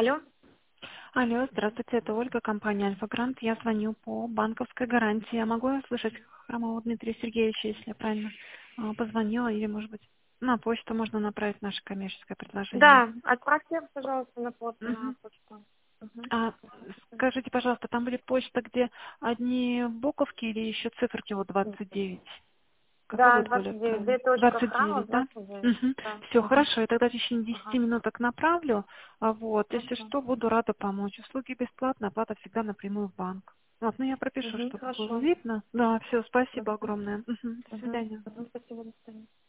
Алло? Алло, здравствуйте, это Ольга, компания «Альфа-Грант». Я звоню по банковской гарантии. Я могу услышать Хромова Дмитрия Сергеевича, если я правильно позвонила, или, может быть, на почту можно направить наше коммерческое предложение? Да, отправьте, пожалуйста, на Мгм. почту. Мгм. А скажите, пожалуйста, там будет почта, где одни буковки или еще циферки, вот 29? Какая Да, будет более 29. правильно? Д. Храмов 29, да? 29. Угу. Да. Все, Мгм. хорошо. Я тогда в течение 10 Ага. минуток направлю. Вот, если Хорошо. что, буду рада помочь. Услуги бесплатные, оплата всегда напрямую в банк. Вот, ну я пропишу, Мгм. чтобы было Хорошо. видно. Да, все, спасибо Мгм. огромное. Мгм. До Мгм. свидания. Мгм. Спасибо, до свидания.